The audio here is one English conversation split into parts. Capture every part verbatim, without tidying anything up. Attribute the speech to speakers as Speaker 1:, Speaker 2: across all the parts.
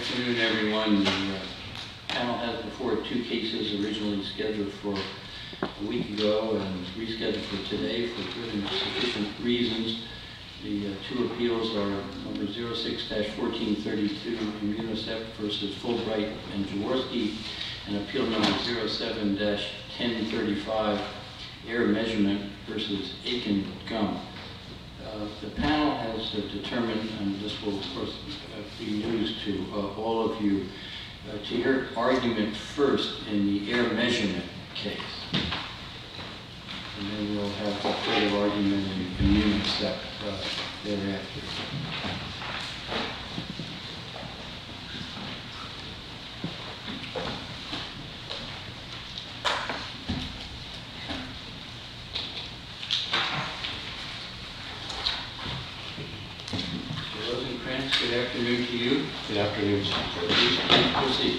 Speaker 1: afternoon, everyone. The uh, panel has before two cases originally scheduled for a week ago and rescheduled for today for good and sufficient reasons. The uh, two appeals are number zero six dash fourteen thirty-two, Immunicep versus Fulbright and Jaworski, and appeal number zero seven dash ten thirty-five, Air Measurement versus Aiken Gum. Uh, the panel has uh, determined, and this will of course uh, be news to uh, all of you, uh, to hear argument first in the air measurement case. And then we'll have a further argument in Immunicep uh, thereafter. Good afternoon to you.
Speaker 2: Good afternoon,
Speaker 1: Please proceed.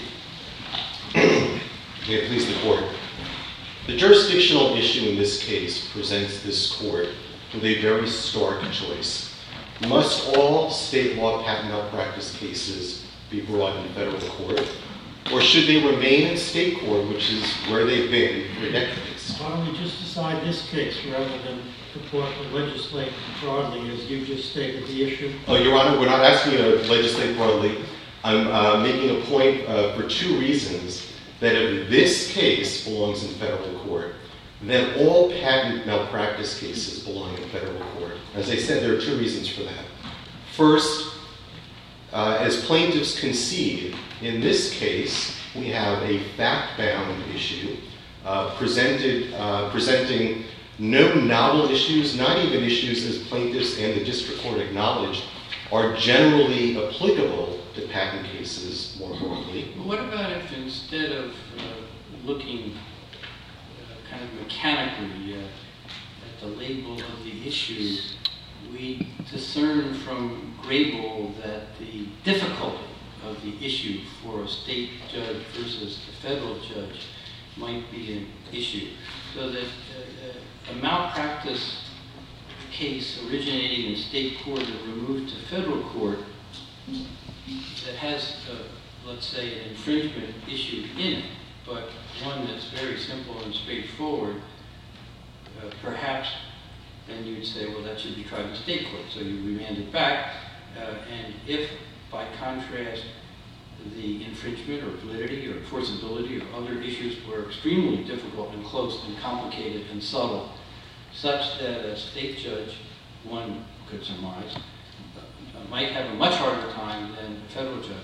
Speaker 2: May it please the Court. The jurisdictional issue in this case presents this Court with a very stark choice. Must all state law patent malpractice cases be brought in federal court, or should they remain in state court, which is where they've been for decades?
Speaker 3: Why don't we just decide this case rather than purport to legislate broadly, as you just stated the issue?
Speaker 2: Oh, Your Honor, we're not asking you to legislate broadly. I'm uh, making a point uh, for two reasons, that if this case belongs in federal court, then all patent malpractice cases belong in federal court. As I said, there are two reasons for that. First, uh, as plaintiffs concede, in this case, we have a fact-bound issue uh, presented, uh, presenting no novel issues, not even issues as plaintiffs and the district court acknowledged, are generally applicable to patent cases more broadly.
Speaker 1: What about if instead of uh, looking uh, kind of mechanically uh, at the label of the issue, we discern from Grable that the difficulty of the issue for a state judge versus a federal judge might be an issue, so that uh, a malpractice case originating in state court and removed to federal court that has, uh, let's say, an infringement issue in it, but one that's very simple and straightforward, uh, perhaps then you'd say, well, that should be tried in state court, so you remand it back, uh, and if, by contrast, the infringement or validity or enforceability or other issues were extremely difficult and close and complicated and subtle, such that a state judge, one could surmise, uh, might have a much harder time than a federal judge.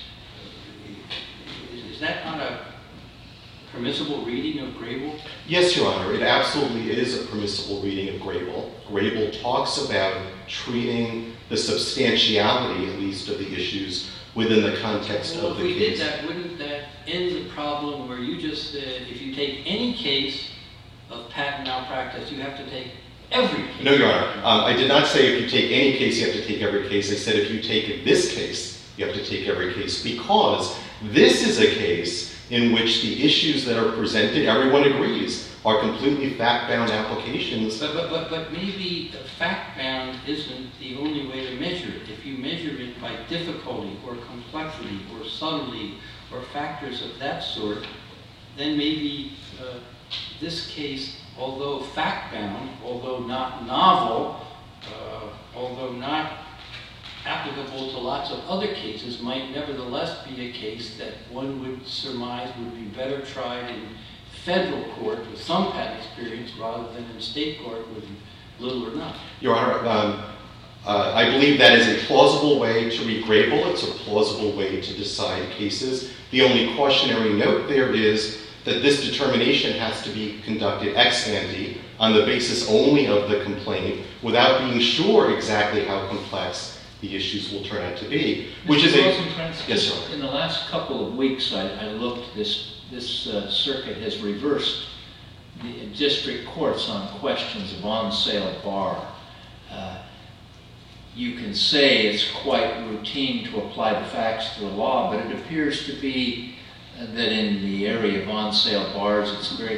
Speaker 1: Uh, is, is that not a permissible reading of Grable?
Speaker 2: Yes, Your Honor, it absolutely is a permissible reading of Grable. Grable talks about treating the substantiality, at least, of the issues within the context
Speaker 1: well,
Speaker 2: of the
Speaker 1: case. If we
Speaker 2: case.
Speaker 1: did that, wouldn't that end the problem where you just said, if you take any case of patent malpractice, you have to take every case?
Speaker 2: No, Your Honor. Um, I did not say if you take any case, you have to take every case. I said if you take this case, you have to take every case, because this is a case in which the issues that are presented, everyone agrees, are completely fact-bound applications.
Speaker 1: But, but, but, but maybe the fact-bound isn't the only way to measure it. If you measure it by difficulty or complexity or subtlety or factors of that sort, then maybe uh, this case, although fact-bound, although not novel, uh, although not applicable to lots of other cases, might nevertheless be a case that one would surmise would be better tried in federal court with some patent experience rather than in state court with little or none.
Speaker 2: Your Honor, um, uh, I believe that is a plausible way to read Grable. It's a plausible way to decide cases. The only cautionary note there is that this determination has to be conducted ex ante on the basis only of the complaint without being sure exactly how complex the issues will turn out to be. Which is a... Yes, sir.
Speaker 4: In the last couple of weeks, I, I looked, this, this uh, circuit has reversed the district courts on questions of on-sale bar. Uh, you can say it's quite routine to apply the facts to the law, but it appears to be uh, that in the area of on-sale bars, it's very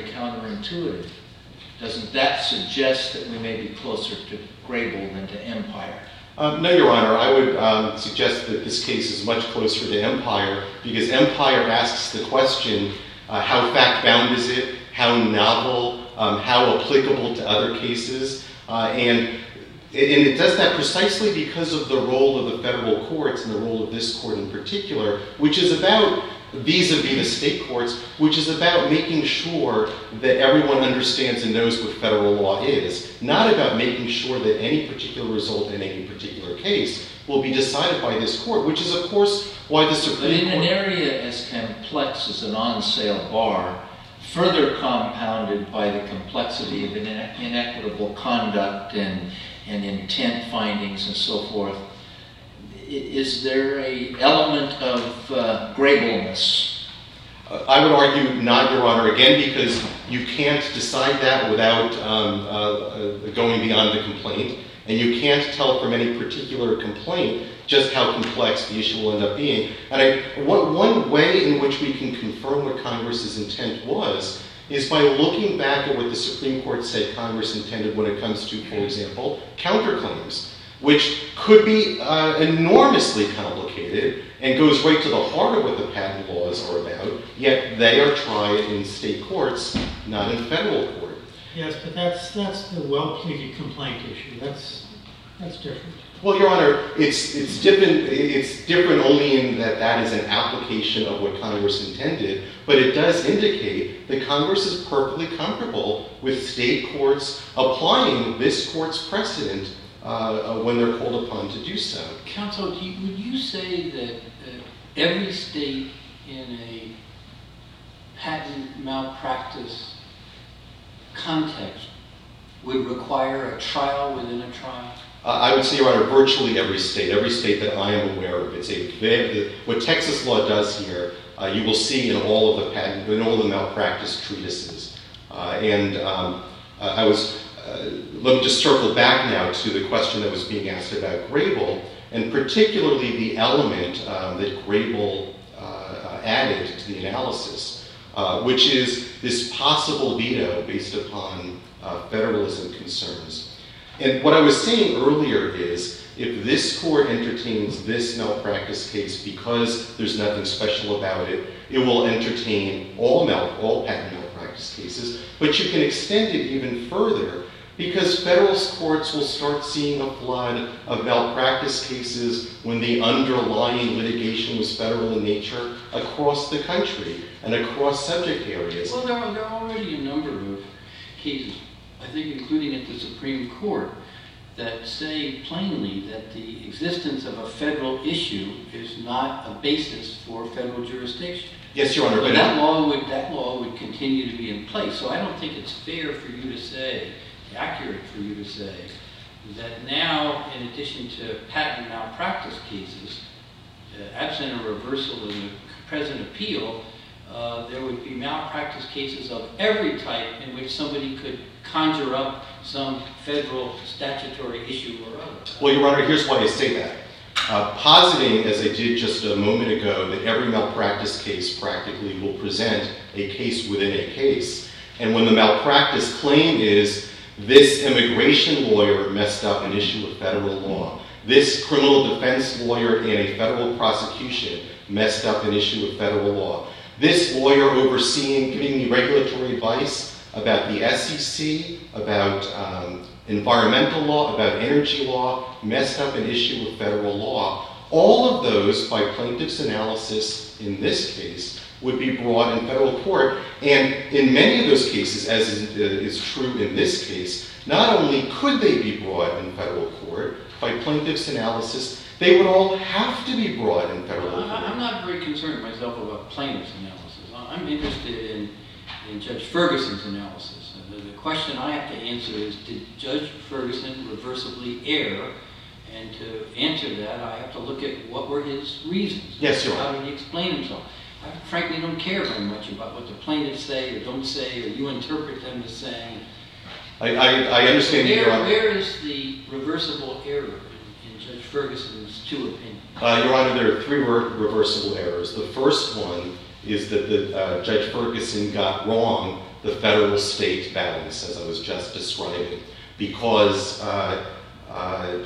Speaker 4: counterintuitive. Doesn't that suggest that we may be closer to Grable than to Empire?
Speaker 2: Um, no, Your Honor. I would um, suggest that this case is much closer to Empire, because Empire asks the question, uh, how fact-bound is it, how novel, um, how applicable to other cases, uh, and, and it does that precisely because of the role of the federal courts and the role of this court in particular, which is about vis-a-vis the state courts, which is about making sure that everyone understands and knows what federal law is, not about making sure that any particular result in any particular case will be decided by this court, which is, of course, why the Supreme Court...
Speaker 4: But in an area as complex as an on-sale bar, further compounded by the complexity of inequitable conduct and, and intent findings and so forth, is there a element of uh, Grableness?
Speaker 2: Uh, I would argue not, Your Honor, again, because you can't decide that without um, uh, uh, going beyond the complaint, and you can't tell from any particular complaint just how complex the issue will end up being. And I, one, one way in which we can confirm what Congress's intent was is by looking back at what the Supreme Court said Congress intended when it comes to, for example, counterclaims, which could be uh, enormously complicated and goes right to the heart of what the patent laws are about, yet they are tried in state courts, not in federal court.
Speaker 3: Yes, but that's that's the well-pleaded complaint issue. That's that's different.
Speaker 2: Well, Your Honor, it's it's different. It's different only in that that is an application of what Congress intended, but it does indicate that Congress is perfectly comfortable with state courts applying this court's precedent Uh, uh, when they're called upon to do so.
Speaker 1: Counsel, do you, would you say that uh, every state in a patent malpractice context would require a trial within a trial?
Speaker 2: Uh, I would say, Your Honor, virtually every state, every state that I am aware of. It's a very, what Texas law does here, uh, you will see in all of the patent, in all the malpractice treatises. Uh, and um, uh, I was. Uh, let me just circle back now to the question that was being asked about Grable, and particularly the element um, that Grable uh, uh, added to the analysis, uh, which is this possible veto based upon uh, federalism concerns. And what I was saying earlier is, if this court entertains this malpractice case because there's nothing special about it, it will entertain all, mal- all patent malpractice cases, but you can extend it even further, because federal courts will start seeing a flood of malpractice cases when the underlying litigation was federal in nature across the country and across subject areas.
Speaker 1: Well, there are, there are already a number of cases, I think including at the Supreme Court, that say plainly that the existence of a federal issue is not a basis for federal jurisdiction.
Speaker 2: Yes, Your Honor.
Speaker 1: But that law would, that law would continue to be in place. So I don't think it's fair for you to say, accurate for you to say, that now, in addition to patent malpractice cases, uh, absent a reversal in the present appeal, uh, there would be malpractice cases of every type in which somebody could conjure up some federal statutory issue or other.
Speaker 2: Well, Your Honor, here's why I say that. Uh, positing, as I did just a moment ago, that every malpractice case practically will present a case within a case. And when the malpractice claim is, this immigration lawyer messed up an issue of federal law, this criminal defense lawyer in a federal prosecution messed up an issue of federal law, this lawyer overseeing, giving me regulatory advice about the S E C, about um, environmental law, about energy law, messed up an issue of federal law. All of those, by plaintiff's analysis in this case, would be brought in federal court. And in many of those cases, as is, uh, is true in this case, not only could they be brought in federal court, by plaintiff's analysis, they would all have to be brought in federal court.
Speaker 1: I'm not very concerned myself about plaintiff's analysis. I'm interested in, in Judge Ferguson's analysis. The, the question I have to answer is, did Judge Ferguson reversibly err? And to answer that, I have to look at what were his reasons.
Speaker 2: Yes, Your Honor.
Speaker 1: How did he explain himself? I frankly don't care very much about what the plaintiffs say or don't say, or you interpret them as saying.
Speaker 2: I, I, I understand,
Speaker 1: where,
Speaker 2: Your Honor.
Speaker 1: Where is the reversible error in, in Judge Ferguson's two opinions?
Speaker 2: Uh, Your Honor, there are three re- reversible errors. The first one is that the, uh, Judge Ferguson got wrong the federal-state balance, as I was just describing, because uh, uh,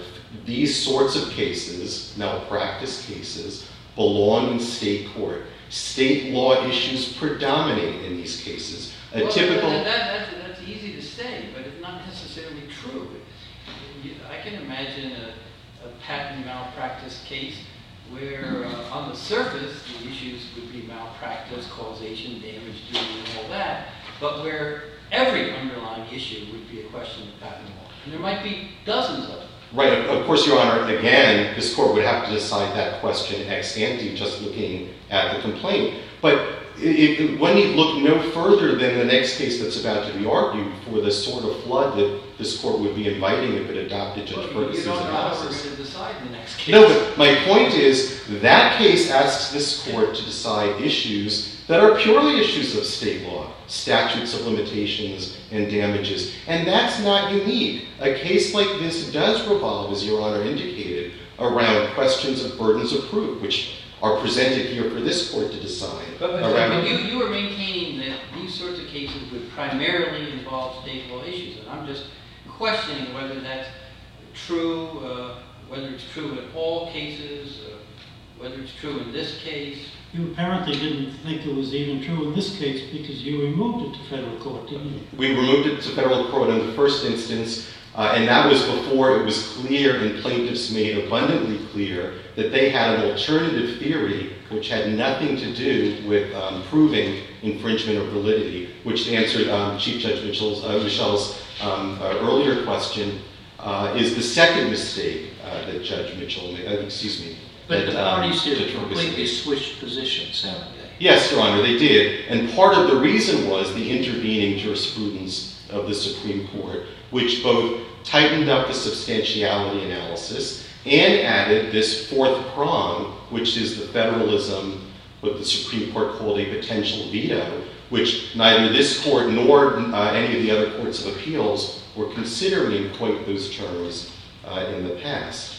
Speaker 2: these sorts of cases, malpractice cases, belong in state court. State law issues predominate in these cases. A
Speaker 1: well,
Speaker 2: typical...
Speaker 1: That, that, that's, that's easy to say, but it's not necessarily true. You, I can imagine a, a patent malpractice case where uh, on the surface the issues would be malpractice, causation, damage, duty, and all that, but where every underlying issue would be a question of patent law. And there might be dozens of them.
Speaker 2: Right, of course, Your Honor, again, this court would have to decide that question ex ante, just looking at the complaint. But it, it, one need look no further than the next case that's about to be argued for the sort of flood that this court would be inviting if it adopted Judge
Speaker 1: Well,
Speaker 2: Ferguson's
Speaker 1: you don't know how we're
Speaker 2: analysis.
Speaker 1: going to decide the next case.
Speaker 2: No, but my point is, that case asks this court to decide issues that are purely issues of state law, statutes of limitations and damages, and that's not unique. A case like this does revolve, as Your Honor indicated, around questions of burdens of proof, which are presented here for this court to decide.
Speaker 1: But, but,
Speaker 2: around
Speaker 1: but you, you are maintaining that these sorts of cases would primarily involve state law issues, and I'm just questioning whether that's true, uh, whether it's true in all cases, uh, whether it's true in this case.
Speaker 3: You apparently didn't think it was even true in this case because you removed it to federal court, didn't you?
Speaker 2: We removed it to federal court in the first instance, uh, and that was before it was clear and plaintiffs made abundantly clear that they had an alternative theory which had nothing to do with um, proving infringement or validity, which answered um, Chief Judge Mitchell's, uh, Michelle's um, uh, earlier question, uh, is the second mistake uh, that Judge Mitchell made, uh, excuse me.
Speaker 4: But
Speaker 2: that,
Speaker 4: the
Speaker 2: um,
Speaker 4: parties here
Speaker 2: Judge Ferguson
Speaker 4: completely
Speaker 2: made.
Speaker 4: switched positions, haven't they?
Speaker 2: Yes, Your Honor, they did. And part of the reason was the intervening jurisprudence of the Supreme Court, which both tightened up the substantiality analysis and added this fourth prong, which is the federalism, what the Supreme Court called a potential veto, which neither this court nor uh, any of the other courts of appeals were considering in quite those terms uh, in the past.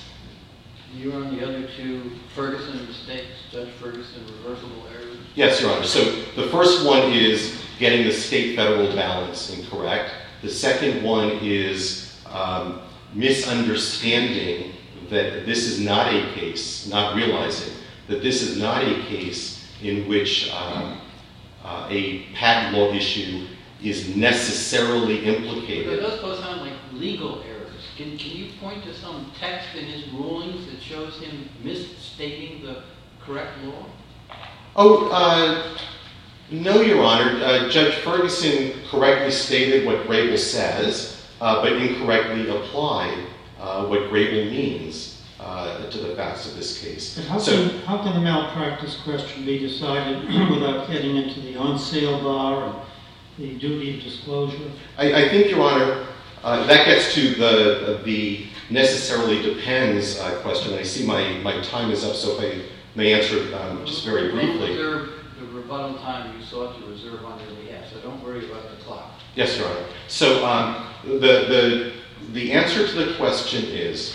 Speaker 1: You on the other two Ferguson mistakes, Judge Ferguson reversible errors?
Speaker 2: Yes, Your Honor. So the first one is getting the state-federal balance incorrect. The second one is um, misunderstanding that this is not a case, not realizing that this is not a case in which um, uh, a patent law issue is necessarily implicated.
Speaker 1: But those both sound like legal errors. Can, can you point to some text in his rulings that shows him misstating the correct law?
Speaker 2: Oh, uh, no, Your Honor. Uh, Judge Ferguson correctly stated what Grable says, uh, but incorrectly applied uh, what Grable means uh, to the facts of this case.
Speaker 3: But how,
Speaker 2: so,
Speaker 3: can, how can the malpractice question be decided without getting into the on-sale bar and the duty of disclosure?
Speaker 2: I, I think, Your Honor, uh, that gets to the uh, the necessarily depends uh, question. I see my, my time is up, so if I may answer um, just very briefly.
Speaker 1: Reserve the rebuttal time you sought to reserve on your behalf, so don't worry about the clock.
Speaker 2: Yes, Your Honor. So um, the, the, the answer to the question is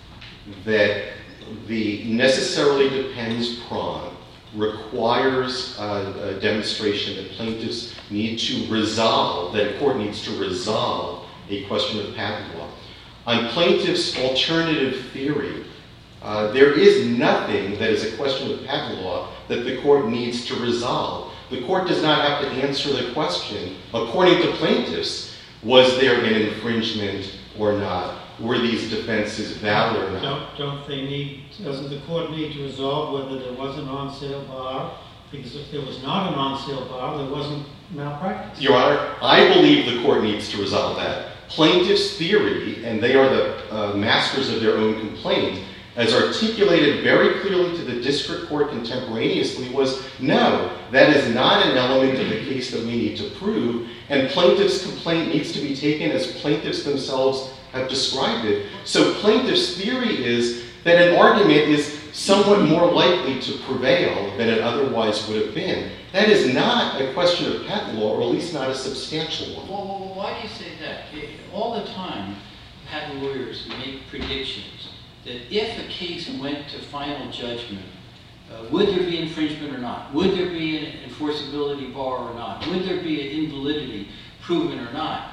Speaker 2: that the necessarily depends prong requires uh, a demonstration that plaintiffs need to resolve, that a court needs to resolve a question of patent law. On plaintiff's alternative theory, uh, there is nothing that is a question of patent law that the court needs to resolve. The court does not have to answer the question, according to plaintiffs, was there an infringement or not? Were these defenses valid or not?
Speaker 3: Don't, don't they need, doesn't the court need to resolve whether there was an on-sale bar? Because if there was not an on-sale bar, there wasn't malpractice.
Speaker 2: Your Honor, I believe the court needs to resolve that. Plaintiff's theory, and they are the uh, masters of their own complaint, as articulated very clearly to the district court contemporaneously, was no, that is not an element of the case that we need to prove, and plaintiff's complaint needs to be taken as plaintiffs themselves have described it. So plaintiff's theory is that an argument is somewhat more likely to prevail than it otherwise would have been. That is not a question of patent law, or at least not a substantial one.
Speaker 1: Well, well, why do you say that? All the time, patent lawyers make predictions that if a case went to final judgment, uh, would there be infringement or not? Would there be an enforceability bar or not? Would there be an invalidity proven or not?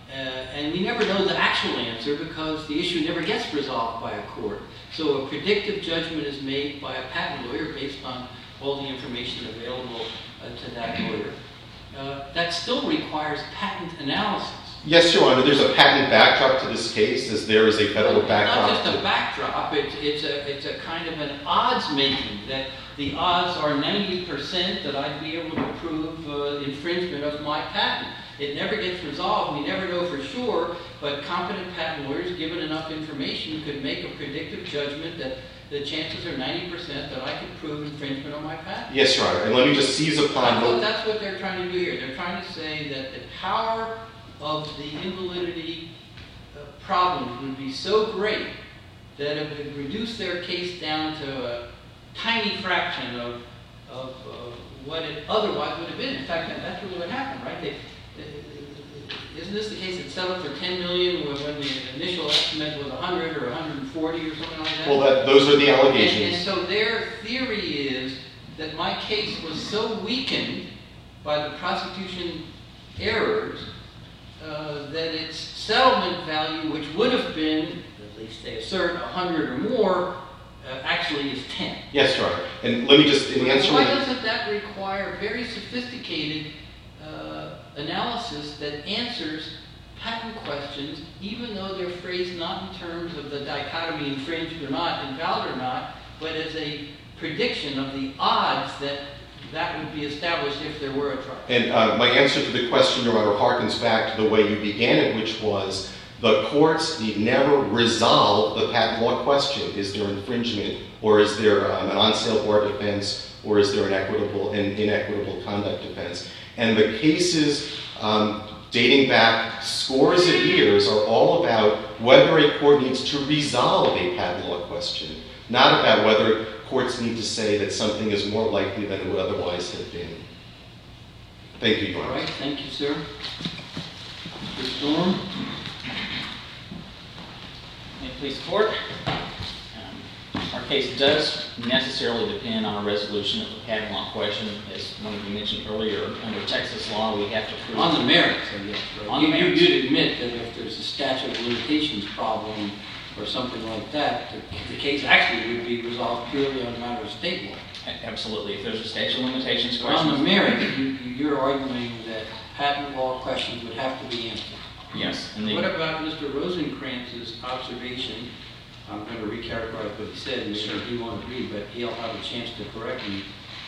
Speaker 1: Uh, and we never know the actual answer because the issue never gets resolved by a court. So a predictive judgment is made by a patent lawyer based on all the information available uh, to that lawyer. Uh, that still requires patent analysis.
Speaker 2: Yes, Your Honor, there's a patent backdrop to this case, as there is a federal
Speaker 1: Well,
Speaker 2: backdrop.
Speaker 1: It's not just
Speaker 2: to
Speaker 1: a backdrop, it's, it's, a, it's a kind of an odds-making, that the odds are ninety percent that I'd be able to prove uh, infringement of my patent. It never gets resolved, we never know for sure, but competent patent lawyers, given enough information, could make a predictive judgment that the chances are ninety percent that I could prove infringement on my patent.
Speaker 2: Yes, Your Honor, and let me just seize upon...
Speaker 1: That's what, that's what they're trying to do here. They're trying to say that the power of the invalidity uh, problem would be so great that it would reduce their case down to a tiny fraction of, of uh, what it otherwise would have been. In fact, that's really what happened, right? They, Isn't this the case that settled for ten million dollars when the initial estimate was one hundred or one hundred forty or something like that?
Speaker 2: Well, that, those are the allegations.
Speaker 1: And, and so their theory is that my case was so weakened by the prosecution errors uh, that its settlement value, which would have been, at least they assert, one hundred or more, uh, actually is ten.
Speaker 2: Yes, Your Honor. And let me just in answer...
Speaker 1: Why doesn't that require very sophisticated uh, analysis that answers patent questions, even though they're phrased not in terms of the dichotomy infringed or not, invalid or not, but as a prediction of the odds that that would be established if there were a trial?
Speaker 2: And uh, my answer to the question, Your Honor, harkens back to the way you began it, which was the courts need never resolve the patent law question. Is there infringement, or is there um, an on-sale bar defense, or is there an equitable and inequitable conduct defense? And the cases um, dating back scores of years are all about whether a court needs to resolve a patent law question, not about whether courts need to say that something is more likely than it would otherwise have been. Thank you, Your Honor.
Speaker 1: All right, thank you, sir. Mister Storm?
Speaker 5: May it please the Court? Um, our case does necessarily depend on a resolution of the patent law question. As one of you mentioned earlier, under Texas law, we have to prove...
Speaker 1: On the merits, I guess. Right?
Speaker 5: On the
Speaker 1: you,
Speaker 5: merits.
Speaker 1: You'd admit that if there's a statute of limitations problem or something like that, the, the case actually would be resolved purely on a matter of state law.
Speaker 5: Absolutely. If there's a statute of limitations
Speaker 1: But on
Speaker 5: question...
Speaker 1: the merits, you, you're arguing that patent law questions would have to be answered.
Speaker 5: Yes. And the,
Speaker 1: What about Mister Rosenkranz's observation? I'm going to recharacterize what he said, and maybe he won't agree, but he'll have a chance to correct me.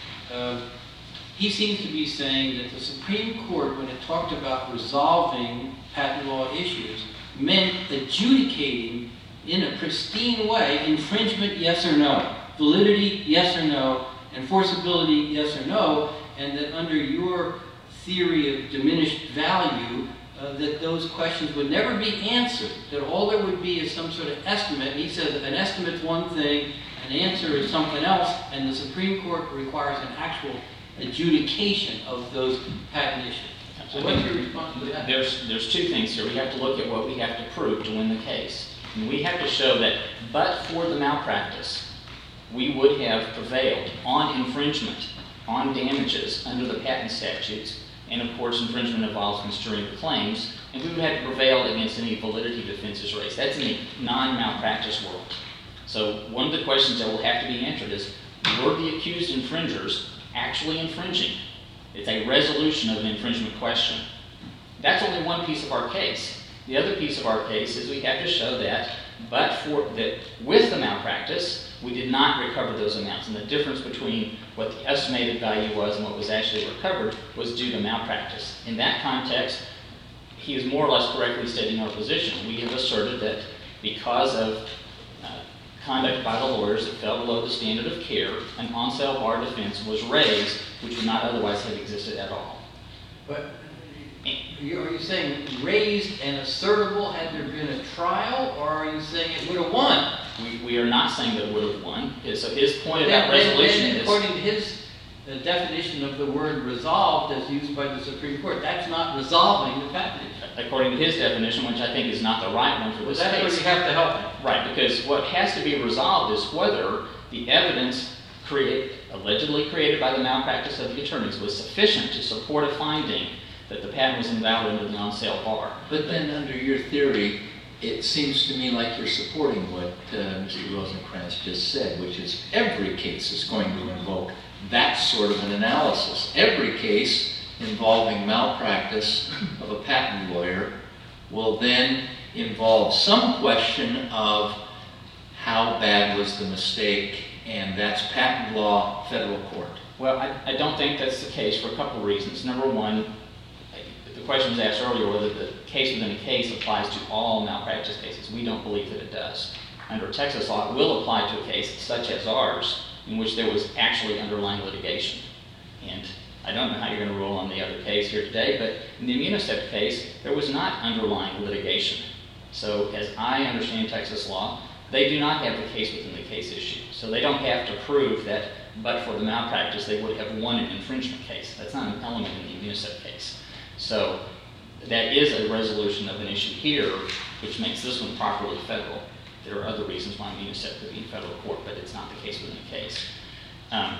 Speaker 1: Uh, he seems to be saying that the Supreme Court, when it talked about resolving patent law issues, meant adjudicating in a pristine way infringement, yes or no, validity, yes or no, enforceability, yes or no, and that under your theory of diminished value, uh, that those questions would never be answered, that all there would be is some sort of estimate. And he says an estimate's one thing, an answer is something else, and the Supreme Court requires an actual adjudication of those patent issues. So what's your response to that?
Speaker 5: There's, there's two things here. We have to look at what we have to prove to win the case. And we have to show that, but for the malpractice, we would have prevailed on infringement, on damages under the patent statutes, and of course infringement involves construing the claims, and we would have to prevail against any validity defenses raised. That's in the non-malpractice world. So one of the questions that will have to be answered is, were the accused infringers actually infringing? It's a resolution of an infringement question. That's only one piece of our case. The other piece of our case is we have to show that, but for that with the malpractice, we did not recover those amounts. And the difference between what the estimated value was and what was actually recovered was due to malpractice. In that context, he is more or less correctly stating our position. We have asserted that because of uh, conduct by the lawyers that fell below the standard of care, an on-sale bar defense was raised, which would not otherwise have existed at all.
Speaker 1: But are you saying raised and assertable had there been a trial, or are you saying it would have won?
Speaker 5: We, we are not saying that it would have won. So his point
Speaker 1: Then-
Speaker 5: about
Speaker 1: then-
Speaker 5: resolution
Speaker 1: then
Speaker 5: is...
Speaker 1: according to his uh, definition of the word resolved as used by the Supreme Court, that's not resolving the patent issue.
Speaker 5: According to his definition, which I think is not the right one for
Speaker 1: Well,
Speaker 5: this
Speaker 1: that's where
Speaker 5: case.
Speaker 1: you have to help him.
Speaker 5: Right, because what has to be resolved is whether the evidence create, allegedly created by the malpractice of the attorneys was sufficient to support a finding that the patent was invalid under the on-sale bar.
Speaker 4: But then under your theory, it seems to me like you're supporting what uh, Mister Rosenkranz just said, which is every case is going to invoke that sort of an analysis. Every case involving malpractice of a patent lawyer will then involve some question of how bad was the mistake, and that's patent law, federal court.
Speaker 5: Well, I, I don't think that's the case for a couple of reasons. Number one, the question was asked earlier whether the case within a case applies to all malpractice cases. We don't believe that it does. Under Texas law, it will apply to a case such as ours, in which there was actually underlying litigation. And I don't know how you're going to rule on the other case here today, but in the Immunostep case, there was not underlying litigation. So as I understand Texas law, they do not have the case within the case issue. So they don't have to prove that, but for the malpractice, they would have won an infringement case. That's not an element in the Immunostep case. So that is a resolution of an issue here, which makes this one properly federal. There are other reasons why Immunostep could be in federal court, but it's not the case within the case. Um,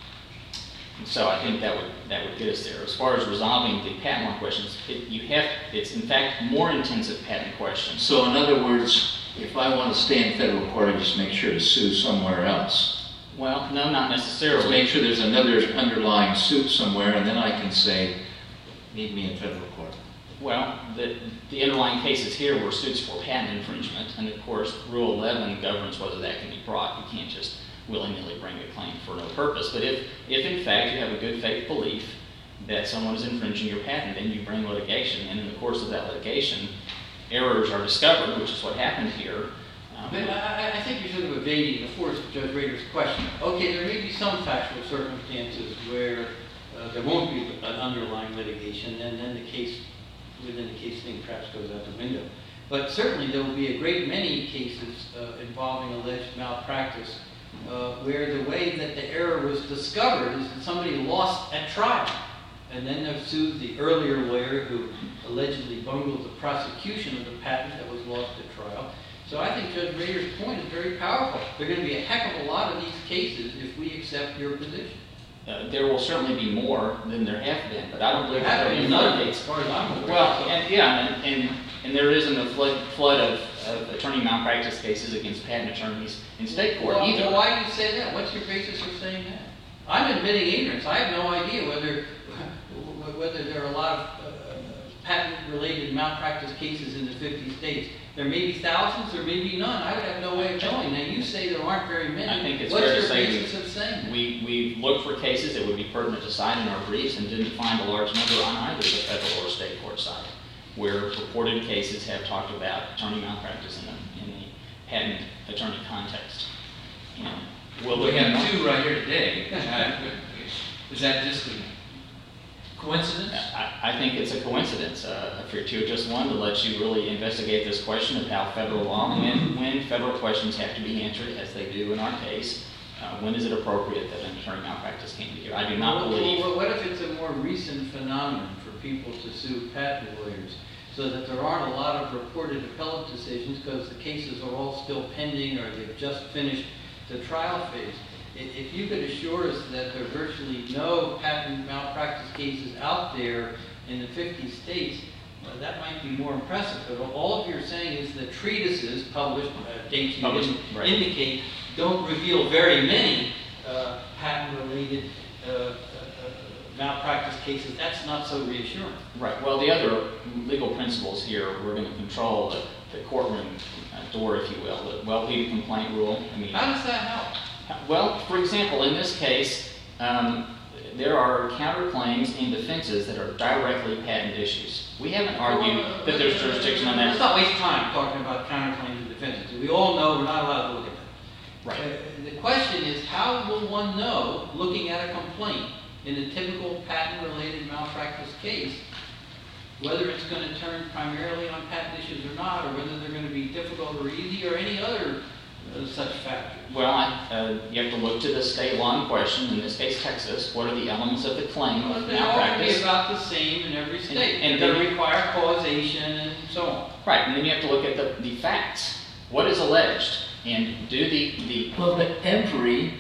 Speaker 5: so I think that would that would get us there. As far as resolving the patent law questions, it, you have it's in fact more intensive patent questions.
Speaker 4: So in other words, if I want to stay in federal court, I just make sure to sue somewhere else.
Speaker 5: Well, no, not necessarily.
Speaker 4: Just make sure there's another underlying suit somewhere, and then I can say, need me in federal court.
Speaker 5: Well, the, the underlying cases here were suits for patent infringement, and of course, Rule eleven governs whether that can be brought. You can't just willy-nilly bring a claim for no purpose. But if, if in fact you have a good faith belief that someone is infringing your patent, then you bring litigation, and in the course of that litigation, errors are discovered, which is what happened here. Um,
Speaker 1: But I, I think you're sort of evading the force of Judge Rader's question. Okay, there may be some factual circumstances where uh, there won't be an underlying litigation, and then the case, within the case thing perhaps goes out the window. But certainly there will be a great many cases uh, involving alleged malpractice uh, where the way that the error was discovered is that somebody lost at trial, and then they've sued the earlier lawyer who allegedly bungled the prosecution of the patent that was lost at trial. So I think Judge Rader's point is very powerful. There are going to be a heck of a lot of these cases if we accept your position.
Speaker 5: Uh, there will certainly be more than there have been, but I don't believe
Speaker 1: There have
Speaker 5: there
Speaker 1: been
Speaker 5: are
Speaker 1: none,
Speaker 5: none
Speaker 1: as far as I'm aware.
Speaker 5: Well, and, yeah, and, and, and there isn't a flood, flood of, of attorney malpractice cases against patent attorneys in state court
Speaker 1: Well,
Speaker 5: either.
Speaker 1: well, why do you say that? What's your basis for saying that? I'm admitting ignorance. I have no idea whether whether there are a lot of uh, patent-related malpractice cases in the fifty states. There may be thousands, there may be none. I would have no way of knowing. Now, you say there aren't very many.
Speaker 5: I think it's
Speaker 1: What's
Speaker 5: fair to
Speaker 1: your
Speaker 5: say
Speaker 1: basis of saying that?
Speaker 5: We, we looked for cases that would be pertinent to cite in our briefs and didn't find a large number on either the federal or state court side, where reported cases have talked about attorney malpractice in the, in the patent attorney context. You know, we'll
Speaker 6: We
Speaker 5: look at
Speaker 6: have two right here today. Uh, Is that just a coincidence?
Speaker 5: I, I think it's a coincidence, uh, a fortuitous one, to let you really investigate this question of how federal law, when, when federal questions have to be answered, as they do in our case, uh, when is it appropriate that an attorney malpractice came to here? I do not
Speaker 1: Well,
Speaker 5: believe.
Speaker 1: Well, what if it's a more recent phenomenon for people to sue patent lawyers, so that there aren't a lot of reported appellate decisions because the cases are all still pending or they've just finished the trial phase? If you could assure us that there are virtually no patent malpractice cases out there in the fifty states, well, that might be more impressive. But all you're saying is that treatises published, uh, dates you
Speaker 5: Published,
Speaker 1: didn't
Speaker 5: right.
Speaker 1: indicate, don't reveal very many uh, patent-related uh, uh, uh, malpractice cases. That's not so reassuring.
Speaker 5: Right. Well, the other legal principles here, we're going to control the, the courtroom uh, door, if you will, the well-pleaded complaint rule. I mean,
Speaker 1: How does that help?
Speaker 5: well, for example, in this case, um, there are counterclaims and defenses that are directly patent issues. We haven't argued
Speaker 1: Well,
Speaker 5: that there's jurisdiction on
Speaker 1: Let's
Speaker 5: that.
Speaker 1: not waste time talking about counterclaims and defenses. We all know we're not allowed to look at them.
Speaker 5: Right.
Speaker 1: Uh, the question is, how will one know, looking at a complaint in a typical patent-related malpractice case, whether it's going to turn primarily on patent issues or not, or whether they're going to be difficult or easy, or any other uh, such factors?
Speaker 5: Well, I, uh, you have to look to the state law in question, in this case Texas. What are the elements of the claim
Speaker 1: Well,
Speaker 5: of
Speaker 1: they're all going to be
Speaker 5: malpractice?
Speaker 1: about the same in every state.
Speaker 5: and
Speaker 1: they're
Speaker 5: then-
Speaker 1: going to require causation and so on.
Speaker 5: Right, and then you have to look at the, the facts. What is alleged? And do the, the
Speaker 4: Well, but every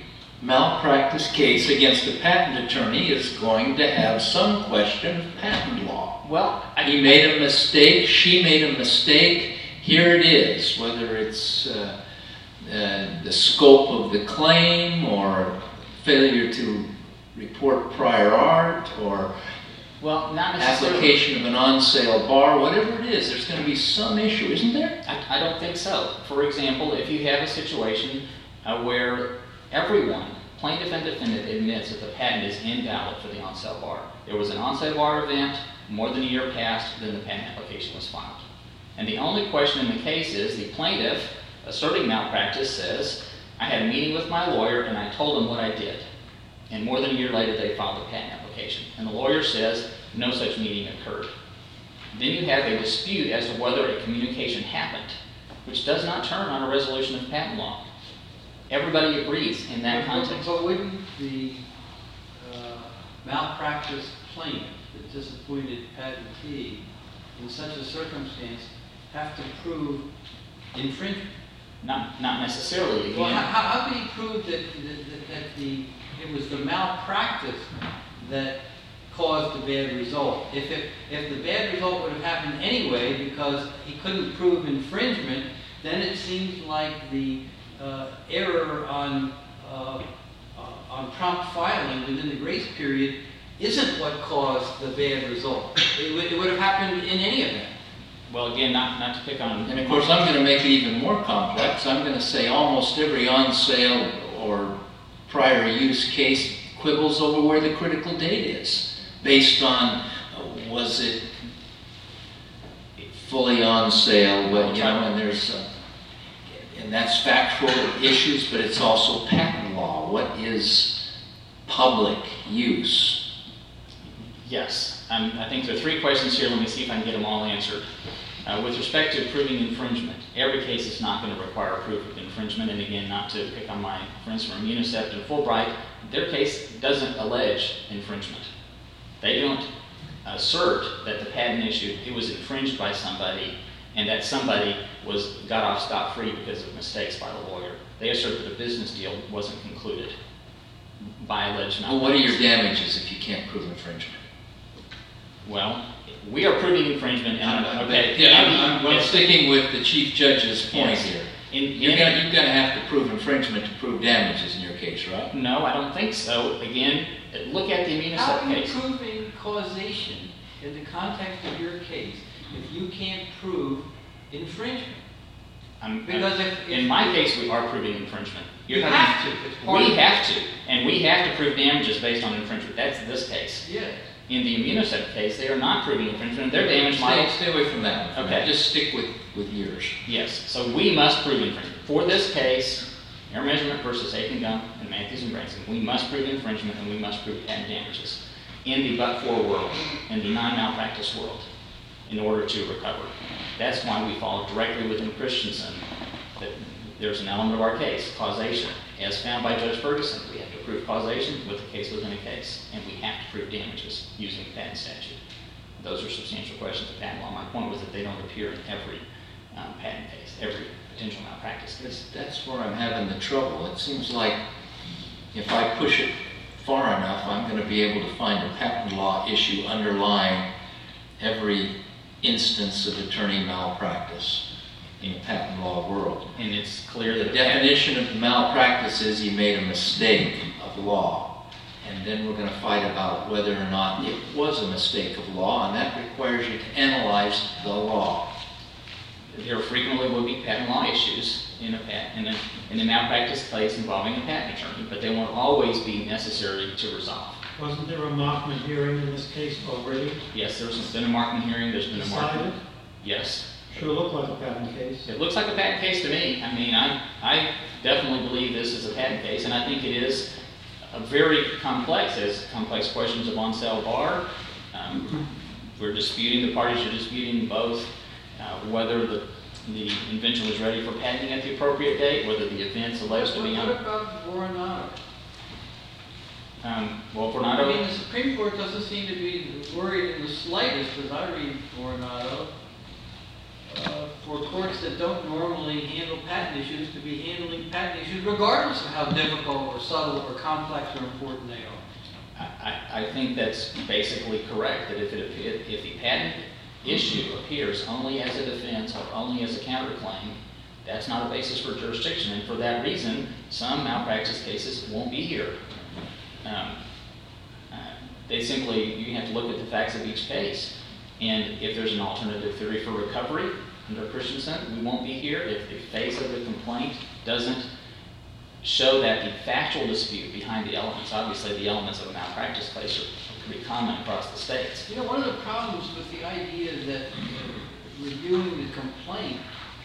Speaker 4: malpractice case against a patent attorney is going to have some question of patent law.
Speaker 5: Well, I,
Speaker 4: He made a mistake, she made a mistake, here it is, whether it's uh, uh, the scope of the claim or failure to report prior art or
Speaker 5: well, not necessarily.
Speaker 4: application of an on-sale bar, whatever it is, there's going to be some issue, isn't there?
Speaker 5: I, I don't think so. For example, if you have a situation uh, where everyone, plaintiff and defendant, admits that the patent is invalid for the on-sale bar. There was an on-sale bar event, more than a year passed, then the patent application was filed. And the only question in the case is the plaintiff, asserting malpractice, says, I had a meeting with my lawyer and I told him what I did. And more than a year later, they filed the patent application. And the lawyer says no such meeting occurred. Then you have a dispute as to whether a communication happened, which does not turn on a resolution of patent law. Everybody agrees in that context.
Speaker 1: But wouldn't the uh, malpractice plaintiff, the disappointed patentee, in such a circumstance, have to prove infringement?
Speaker 5: Not, not necessarily. Again.
Speaker 1: Well, how, how can he prove that, that, that the, it was the malpractice that caused the bad result? If, it, if the bad result would have happened anyway because he couldn't prove infringement, then it seems like the uh, error on, uh, uh, on prompt filing within the grace period isn't what caused the bad result. It, would, it would have happened in any event.
Speaker 5: Well, again, not, not to pick on...
Speaker 4: And of course, I'm going to make it even more complex. I'm going to say almost every on-sale or prior use case quibbles over where the critical date is, based on uh, was it fully on sale, well, you know, and there's, uh, and that's factual issues, but it's also patent law. What is public use?
Speaker 5: Yes. Um, I think there are three questions here. Let me see if I can get them all answered. Uh, with respect to proving infringement, every case is not going to require proof of infringement. And again, not to pick on my friends from Unicept and Fulbright, their case doesn't allege infringement. They don't assert that the patent issued, it was infringed by somebody and that somebody was got off scot-free because of mistakes by the lawyer. They assert that a business deal wasn't concluded by alleged malpractice.
Speaker 4: Well, what are your damages if you can't prove infringement?
Speaker 5: Well, we are proving infringement, and
Speaker 4: I'm,
Speaker 5: okay,
Speaker 4: yeah,
Speaker 5: and-
Speaker 4: I'm, I'm, I'm
Speaker 5: yes.
Speaker 4: sticking with the Chief Judge's point
Speaker 5: Yes.
Speaker 4: here.
Speaker 5: In,
Speaker 4: You're
Speaker 5: in-
Speaker 4: gonna, you're going to have to prove infringement to prove damages in your case, right?
Speaker 5: No, I don't think so. Again, look at the
Speaker 1: How
Speaker 5: Immunocept
Speaker 1: are you
Speaker 5: case.
Speaker 1: proving causation in the context of your case if you can't prove infringement?
Speaker 5: I'm-
Speaker 1: Because if- if-
Speaker 5: in my case, we are proving infringement.
Speaker 1: You
Speaker 5: You're
Speaker 1: have
Speaker 5: having-
Speaker 1: to. It's part
Speaker 5: We
Speaker 1: of-
Speaker 5: have to, and we have to prove damages based on infringement. That's this case.
Speaker 1: Yeah.
Speaker 5: In the Immunocept case, they are not proving infringement. Their damage
Speaker 4: Stay,
Speaker 5: model.
Speaker 4: stay away from that one.
Speaker 5: Okay.
Speaker 4: Just stick with, with yours.
Speaker 5: Yes. So we must prove infringement. For this case, air measurement versus Aiken Gum and Matthews and Branson, we must prove infringement and we must prove patent damages in the but-for world, in the non-malpractice world, in order to recover. That's why we fall directly within Christensen. That there's an element of our case, causation. As found by Judge Ferguson, we have to prove causation with a case within a case, and we have to prove damages using the patent statute. Those are substantial questions of patent law. My point was that they don't appear in every um, patent case, every potential malpractice case.
Speaker 4: That's, that's where I'm having the trouble. It seems like if I push it far enough, I'm going to be able to find a patent law issue underlying every instance of attorney malpractice in the patent law world.
Speaker 5: And it's clear
Speaker 4: The
Speaker 5: that
Speaker 4: definition of malpractice is you made a mistake of law. And then we're going to fight about whether or not it was a mistake of law, and that requires you to analyze the law.
Speaker 5: there frequently will be patent law issues in a, pat, in a, in a malpractice case involving a patent attorney, but they won't always be necessary to resolve.
Speaker 3: Wasn't there a Markman hearing in this case already
Speaker 5: Yes, there's been a Markman hearing, there's been a Markman.
Speaker 3: decided?
Speaker 5: Yes.
Speaker 3: Sure looked like a patent case.
Speaker 5: It looks like a patent case to me. I mean, I, I definitely believe this is a patent case, and I think it is a very complex, as complex questions of on-sale bar. Um, we're disputing, the parties are disputing both uh, whether the, the invention was ready for patenting at the appropriate date, whether the events alleged to be
Speaker 1: What
Speaker 5: on.
Speaker 1: about Voronado?
Speaker 5: Um, well,
Speaker 1: I
Speaker 5: Vornado,
Speaker 1: mean, the Supreme Court doesn't seem to be worried in the slightest, as I read Voronado, uh, for courts that don't normally handle patent issues to be handling patent issues regardless of how difficult or subtle or complex or important they are.
Speaker 5: I, I think that's basically correct, that if, it, if, if the patent issue appears only as a defense or only as a counterclaim, that's not a basis for jurisdiction. And for that reason, some malpractice cases won't be here. Um, uh, they simply, you have to look at the facts of each case. And if there's an alternative theory for recovery under Christensen, we won't be here. If the face of the complaint doesn't show that the factual dispute behind the elements, obviously the elements of a malpractice case are pretty common across the states.
Speaker 1: You know, one of the problems with the idea that uh, reviewing the complaint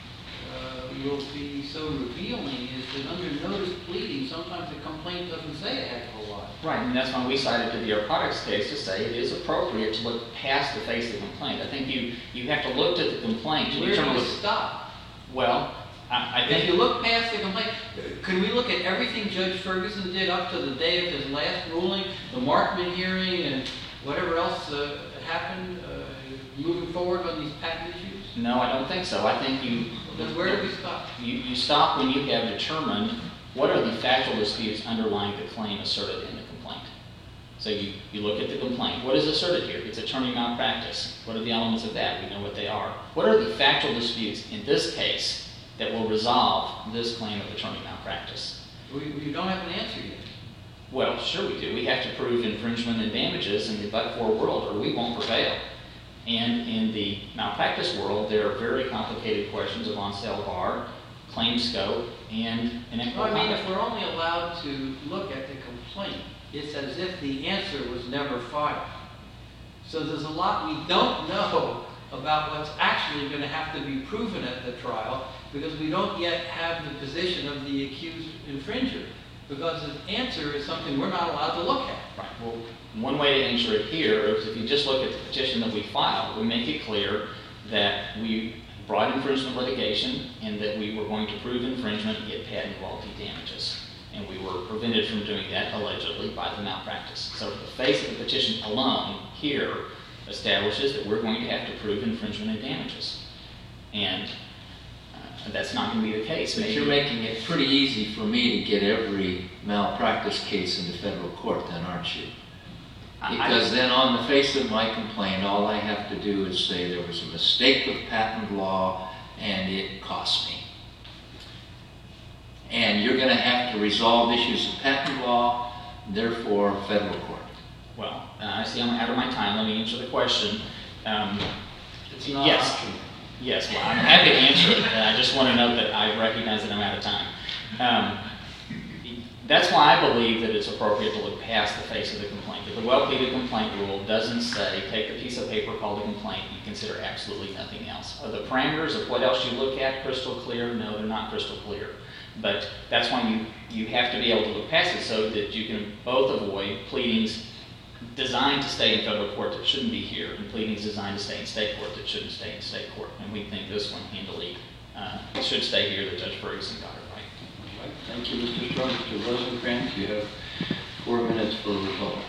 Speaker 1: uh, will be so revealing is that under notice pleading, sometimes the complaint doesn't say a heck of a lot.
Speaker 5: Right, and that's why we cited to the Air Products case to say it is appropriate to look past the face of the complaint. I think you, you have to look at the complaint to
Speaker 1: Where do
Speaker 5: determine
Speaker 1: you
Speaker 5: what...
Speaker 1: stop?
Speaker 5: Well, I, I think...
Speaker 1: If you look past the complaint, could we look at everything Judge Ferguson did up to the day of his last ruling, the Markman hearing, and whatever else uh, happened uh, moving forward on these patent issues?
Speaker 5: No, I don't think so. I think you...
Speaker 1: Then where do we stop?
Speaker 5: You, you stop when you have determined what are the factual disputes underlying the claim asserted in the complaint. So you, you look at the complaint. What is asserted here? It's attorney malpractice. What are the elements of that? We know what they are. What are the factual disputes in this case that will resolve this claim of attorney malpractice?
Speaker 1: We, we don't have an answer yet.
Speaker 5: Well, sure we do. We have to prove infringement and damages in the but-for world, or we won't prevail. And in the malpractice world, there are very complicated questions of on-sale bar, claim scope, and inequitable
Speaker 1: Well, I mean,
Speaker 5: conduct.
Speaker 1: if we're only allowed to look at the complaint, it's as if the answer was never filed. So there's a lot we don't know about what's actually going to have to be proven at the trial because we don't yet have the position of the accused infringer because the answer is something we're not allowed to look at.
Speaker 5: Right. Well, one way to answer it here is if you just look at the petition that we filed, we make it clear that we brought infringement litigation and that we were going to prove infringement and get patent royalty damages. And we were prevented from doing that, allegedly, by the malpractice. So the face of the petition alone here establishes that we're going to have to prove infringement and damages. And uh, that's not going to be the case.
Speaker 4: But
Speaker 5: Maybe.
Speaker 4: you're making it pretty easy for me to get every malpractice case into federal court then, aren't you? Because then on the face of my complaint, all I have to do is say there was a mistake with patent law and it cost me. And you're going to have to resolve issues of patent law, therefore federal court.
Speaker 5: Well, uh, I see I'm out of my time. Let me answer the question. Um,
Speaker 1: It's not
Speaker 5: yes.
Speaker 1: optional.
Speaker 5: Yes, well, I'm happy to answer it. Uh, I just want to note that I recognize that I'm out of time. Um, that's why I believe that it's appropriate to look past the face of the complaint. If the well-pleaded complaint rule doesn't say, take the piece of paper called a complaint, you consider absolutely nothing else. Are the parameters of what else you look at crystal clear? No, they're not crystal clear. But that's why you, you have to be able to look past it so that you can both avoid pleadings designed to stay in federal court that shouldn't be here, and pleadings designed to stay in state court that shouldn't stay in state court. And we think this one handily uh, should stay here, that Judge Ferguson got it right.
Speaker 1: All right. Thank you, Mister Strong. Mister Rosencrantz, you have four minutes for rebuttal.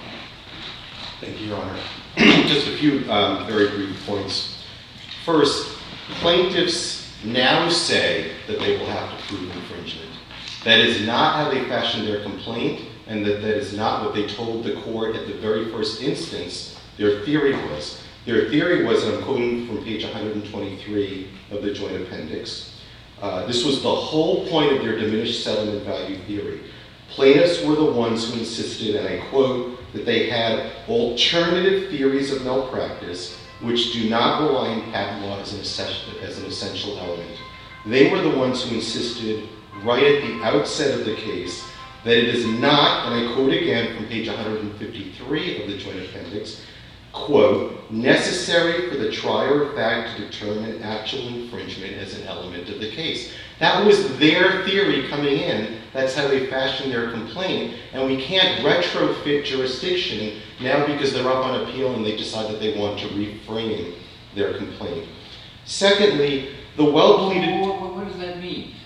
Speaker 2: Thank you, Your Honor. Just a few um, very brief points. First, plaintiffs now say that they will have to prove infringement. That is not how they fashioned their complaint, and that that is not what they told the court at the very first instance their theory was. Their theory was, and I'm quoting from page one hundred twenty-three of the joint appendix, uh, this was the whole point of their diminished settlement value theory. Plaintiffs were the ones who insisted, and I quote, that they had alternative theories of malpractice which do not rely on patent law as an, essential, as an essential element. They were the ones who insisted right at the outset of the case that it is not, and I quote again from page one hundred fifty-three of the joint appendix, quote, necessary for the trier of fact to determine actual infringement as an element of the case. That was their theory coming in. That's how they fashioned their complaint. And we can't retrofit jurisdiction now because they're up on appeal and they decide that they want to reframe their complaint. Secondly, the well-pleaded...
Speaker 1: What, what, what does that mean?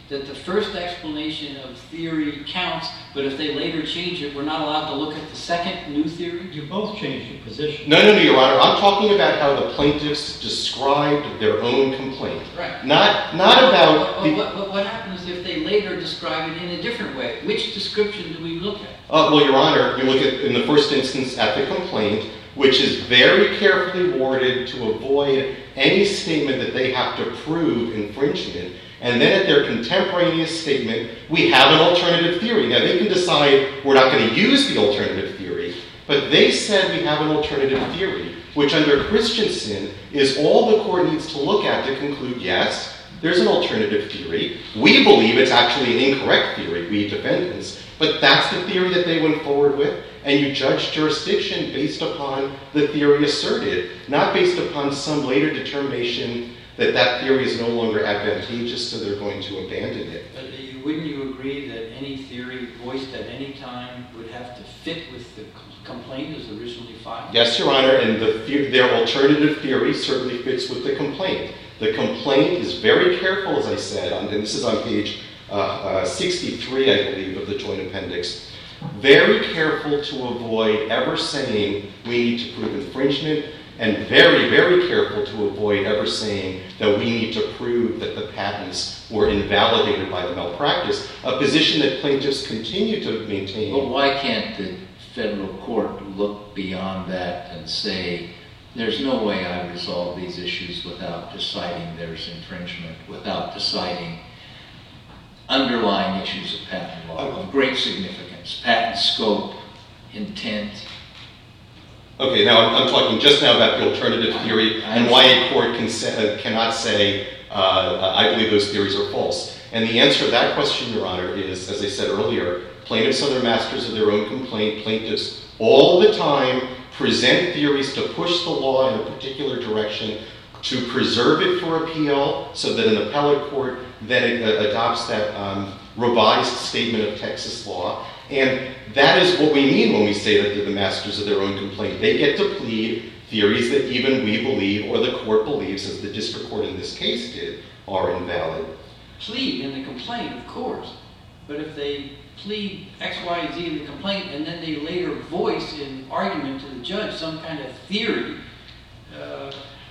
Speaker 1: that the first explanation of theory counts, but if they later change it, we're not allowed to look at the second new theory?
Speaker 3: You both changed your position.
Speaker 2: No, no, no, Your Honor. I'm talking about how the plaintiffs described their own complaint.
Speaker 1: Right.
Speaker 2: Not, not about
Speaker 1: What,
Speaker 2: the...
Speaker 1: what, what, what happens if they later describe it in a different way? Which description do we look at?
Speaker 2: Uh, well, Your Honor, you look at, in the first instance, at the complaint, which is very carefully worded to avoid any statement that they have to prove infringement. And then at their contemporaneous statement, we have an alternative theory. Now, they can decide we're not going to use the alternative theory, but they said we have an alternative theory, which under Christensen is all the court needs to look at to conclude, yes, there's an alternative theory. We believe it's actually an incorrect theory, we defendants, but that's the theory that they went forward with, and you judge jurisdiction based upon the theory asserted, not based upon some later determination that that theory is no longer advantageous, so they're going to abandon it.
Speaker 1: But uh, wouldn't you agree that any theory voiced at any time would have to fit with the complaint as originally filed?
Speaker 2: Yes, Your Honor, and the, their alternative theory certainly fits with the complaint. The complaint is very careful, as I said, and this is on page uh, uh, sixty-three, I believe, of the Joint Appendix. Very careful to avoid ever saying we need to prove infringement, and very, very careful to avoid ever saying that we need to prove that the patents were invalidated by the malpractice, a position that plaintiffs continue to maintain.
Speaker 4: But why can't the federal court look beyond that and say, there's no way I resolve these issues without deciding there's infringement, without deciding underlying issues of patent law of great significance, patent scope, intent?
Speaker 2: Okay, now I'm, I'm talking just now about the alternative theory and why a court can say, uh, cannot say, uh, I believe those theories are false. And the answer to that question, Your Honor, is, as I said earlier, plaintiffs are the masters of their own complaint. Plaintiffs all the time present theories to push the law in a particular direction, to preserve it for appeal so that an appellate court then uh, adopts that um, revised statement of Texas law. And that is what we mean when we say that they're the masters of their own complaint. They get to plead theories that even we believe, or the court believes, as the district court in this case did, are invalid.
Speaker 1: Plead in the complaint, of course. But if they plead X, Y, Z in the complaint, and then they later voice in argument to the judge some kind of theory, uh,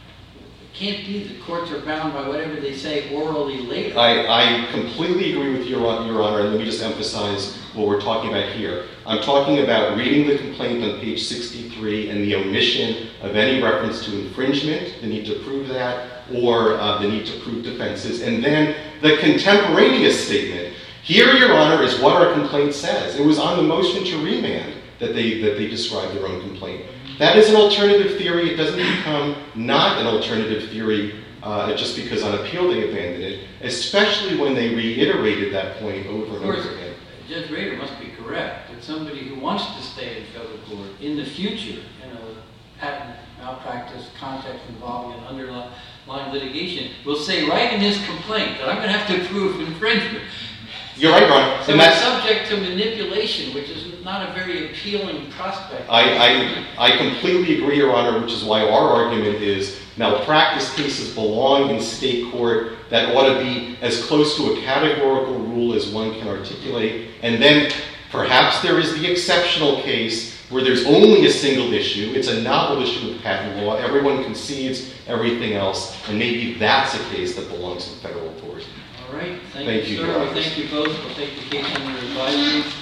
Speaker 1: it can't be the courts are bound by whatever they say orally later.
Speaker 2: I, I completely agree with Your, Your Honor, and let me just emphasize what we're talking about here. I'm talking about reading the complaint on page sixty-three and the omission of any reference to infringement, the need to prove that, or uh, the need to prove defenses, and then the contemporaneous statement. Here, Your Honor, is what our complaint says. It was on the motion to remand that they, that they described their own complaint. That is an alternative theory. It doesn't become not an alternative theory uh, just because on appeal they abandoned it, especially when they reiterated that point over and over again.
Speaker 1: Judge Rader must be correct that somebody who wants to stay in federal court in the future in a patent malpractice context involving an underlying litigation will say right in his complaint that I'm going to have to prove infringement.
Speaker 2: You're right, Your Honor.
Speaker 1: So
Speaker 2: and
Speaker 1: it's
Speaker 2: that's
Speaker 1: subject to manipulation, which is not a very appealing prospect.
Speaker 2: I, I, I completely agree, Your Honor, which is why our argument is malpractice cases belong in state court. That ought to be as close to a categorical rule as one can articulate. And then perhaps there is the exceptional case where there's only a single issue. It's a novel issue of patent law. Everyone concedes everything else. And maybe that's a case that belongs in federal court.
Speaker 1: All right. Thank,
Speaker 2: Thank
Speaker 1: you,
Speaker 2: you,
Speaker 1: sir.
Speaker 2: Your
Speaker 1: We
Speaker 2: Honor.
Speaker 1: thank you both. We'll take the case under advisory.